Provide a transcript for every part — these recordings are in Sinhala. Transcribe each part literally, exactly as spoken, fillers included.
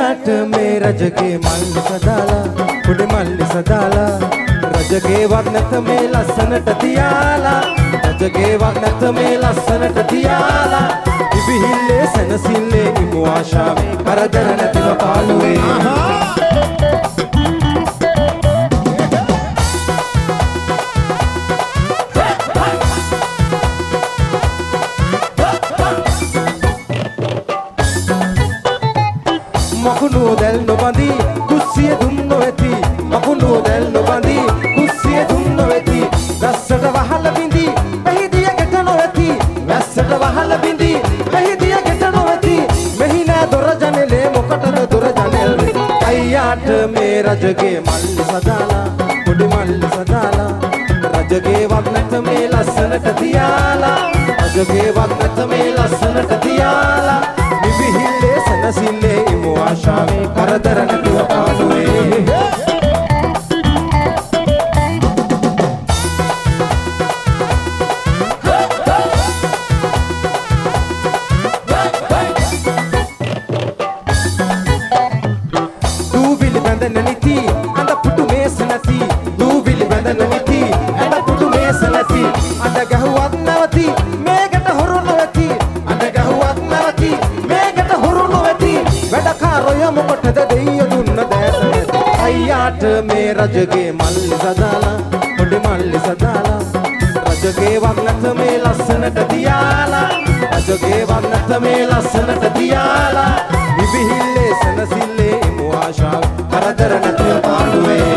අයියාට මේ රජගේ මල්ලි සදාලා කුඩි මල්ලි සදාලා රජගේ වක් නැත මේ ලස්සනට තියාලා රජගේ වක් නැත මේ ලස්සනට තියාලා ඉබිහිල්ලේ සනසිල්ලේ ඉමු ආශාවේ කරදර නැතිව පාළුවේ මකුණු දැල් නොබඳි කුස්සිය දුම් නොවේති මකුණු දැල් නොබඳි කුස්සිය දුම් නොවේති වැස්සට වහල බිඳි මෙහිදිය ගෙට නොවේති වැස්සට වහල බිඳි මෙහිදිය ගෙට නොවේති මෙහි නෑ දොර ජනෙලේ මොකටද දොර ජනෙල් අයියාට මේ රජගේ මල්ලි සදාලා කුඩි මල්ලි සදාලා රජගේ වක් නැත මේ ලස්සනට තියාලා රජගේ වක් නැත මේ ලස්සනට තියාලා නිවිහිල්ලේ සනසිල්ලේ ඉමු ආශාවේ කරදර නැතුව පාළුවේ දූවිලි බඳන නිති අඳ පුටු මේස නැති දූවිලි බඳන නිති අඳ පුටු මේස නැති අඳ ගැහුවත් නැවති මේකට හොරු නොවති අඳ ගැහුවත් නැවති මේකට හොරු නොවති වැඩකාරය මොකටද දෙයිය දුන්න දැස අයියාට මේ රජගේ මල්ලි සදාලා පොඩි මල්ලි සදාලා රජගේ වක් නැත මේ ලස්සනට තියාලා රජගේ වක් නැත මේ ලස්සනට තියාලා ඉබිහිල්ලේ සනසිල්ලේ ඉමු ආශාව කරදර නැතුව පාළුවේ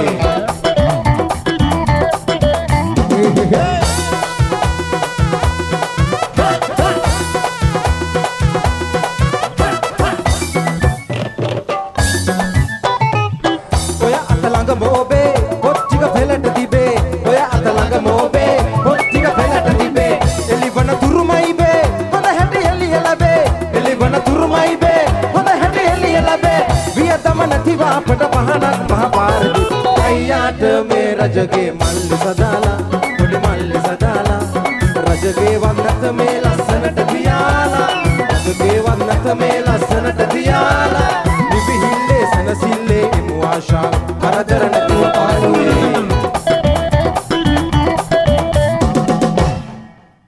මොබේ පොච්චික පෙළට තිබේ ඔය අත ළඟ මොබේ පොච්චික පෙළට තිබේ එලිවන තුරුමයි බේ හොඳ හැටි එළිය ලැබේ එලිවන තුරුමයි බේ හොඳ හැටි එළිය ලැබේ වියදම නැතිව අපට පහනක් මහ පාරදි අයියාට මේ රජගේ මල්ලි සදාලා පොඩි මල්ලි සදාලා රජගේ වක් නැත මේ ලස්සනට තියාලා රජගේ වක් නැත මේ ලස්සනට තියාලා නිවිහිල්ලේ සනසිල්ලේ ඉමු ආශාව